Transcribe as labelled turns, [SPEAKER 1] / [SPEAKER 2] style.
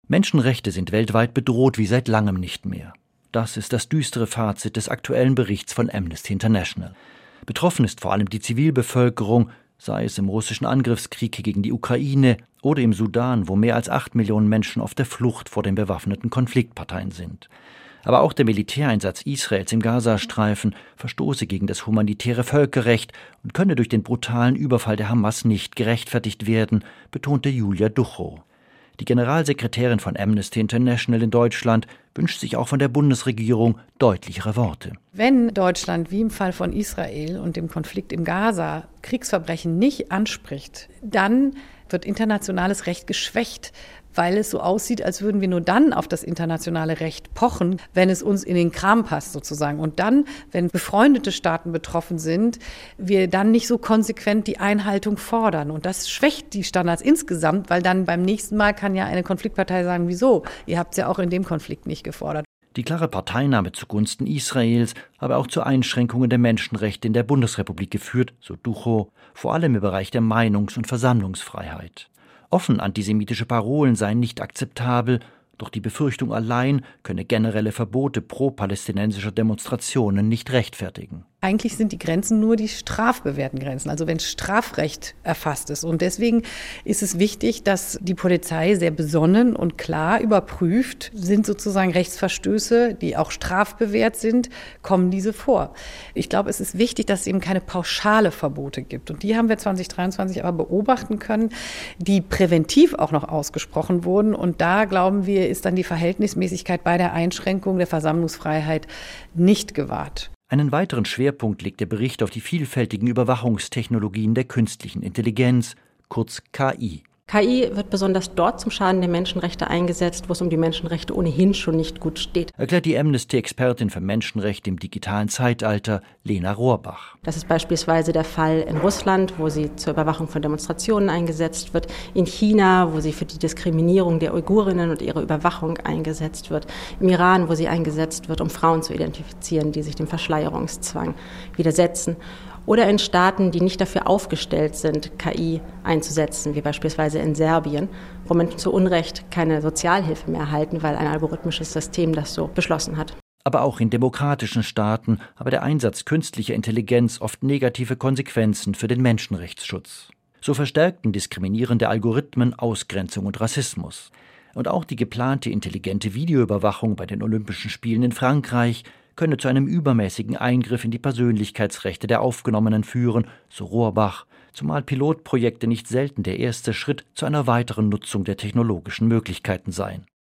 [SPEAKER 1] Menschenrechte sind weltweit bedroht wie seit langem nicht mehr. Das ist das düstere Fazit des aktuellen Berichts von Amnesty International. Betroffen ist vor allem die Zivilbevölkerung, sei es im russischen Angriffskrieg gegen die Ukraine oder im Sudan, wo mehr als 8 Millionen Menschen auf der Flucht vor den bewaffneten Konfliktparteien sind. Aber auch der Militäreinsatz Israels im Gazastreifen verstoße gegen das humanitäre Völkerrecht und könne durch den brutalen Überfall der Hamas nicht gerechtfertigt werden, betonte Julia Duchow. Die Generalsekretärin von Amnesty International in Deutschland wünscht sich auch von der Bundesregierung deutlichere Worte.
[SPEAKER 2] Wenn Deutschland, wie im Fall von Israel und dem Konflikt im Gaza, Kriegsverbrechen nicht anspricht, dann wird internationales Recht geschwächt, weil es so aussieht, als würden wir nur dann auf das internationale Recht pochen, wenn es uns in den Kram passt sozusagen. Und dann, wenn befreundete Staaten betroffen sind, wir dann nicht so konsequent die Einhaltung fordern. Und das schwächt die Standards insgesamt, weil dann beim nächsten Mal kann ja eine Konfliktpartei sagen, wieso? Ihr habt es ja auch in dem Konflikt nicht gefordert.
[SPEAKER 1] Die klare Parteinahme zugunsten Israels habe auch zu Einschränkungen der Menschenrechte in der Bundesrepublik geführt, so Duchow, vor allem im Bereich der Meinungs- und Versammlungsfreiheit. Offen antisemitische Parolen seien nicht akzeptabel, doch die Befürchtung allein könne generelle Verbote pro-palästinensischer Demonstrationen nicht rechtfertigen.
[SPEAKER 2] Eigentlich sind die Grenzen nur die strafbewährten Grenzen, also wenn Strafrecht erfasst ist. Und deswegen ist es wichtig, dass die Polizei sehr besonnen und klar überprüft, sind sozusagen Rechtsverstöße, die auch strafbewehrt sind, kommen diese vor. Ich glaube, es ist wichtig, dass es eben keine pauschale Verbote gibt. Und die haben wir 2023 aber beobachten können, die präventiv auch noch ausgesprochen wurden. Und da, glauben wir, ist dann die Verhältnismäßigkeit bei der Einschränkung der Versammlungsfreiheit nicht gewahrt.
[SPEAKER 1] Einen weiteren Schwerpunkt legt der Bericht auf die vielfältigen Überwachungstechnologien der künstlichen Intelligenz, kurz KI.
[SPEAKER 3] KI wird besonders dort zum Schaden der Menschenrechte eingesetzt, wo es um die Menschenrechte ohnehin schon nicht gut steht.
[SPEAKER 1] Erklärt die Amnesty-Expertin für Menschenrechte im digitalen Zeitalter, Lena Rohrbach.
[SPEAKER 3] Das ist beispielsweise der Fall in Russland, wo sie zur Überwachung von Demonstrationen eingesetzt wird, in China, wo sie für die Diskriminierung der Uigurinnen und ihre Überwachung eingesetzt wird, im Iran, wo sie eingesetzt wird, um Frauen zu identifizieren, die sich dem Verschleierungszwang widersetzen. Oder in Staaten, die nicht dafür aufgestellt sind, KI einzusetzen, wie beispielsweise in Serbien, wo Menschen zu Unrecht keine Sozialhilfe mehr erhalten, weil ein algorithmisches System das so beschlossen hat.
[SPEAKER 1] Aber auch in demokratischen Staaten habe der Einsatz künstlicher Intelligenz oft negative Konsequenzen für den Menschenrechtsschutz. So verstärkten diskriminierende Algorithmen Ausgrenzung und Rassismus. Und auch die geplante intelligente Videoüberwachung bei den Olympischen Spielen in Frankreich könne zu einem übermäßigen Eingriff in die Persönlichkeitsrechte der Aufgenommenen führen, so Rohrbach, zumal Pilotprojekte nicht selten der erste Schritt zu einer weiteren Nutzung der technologischen Möglichkeiten seien.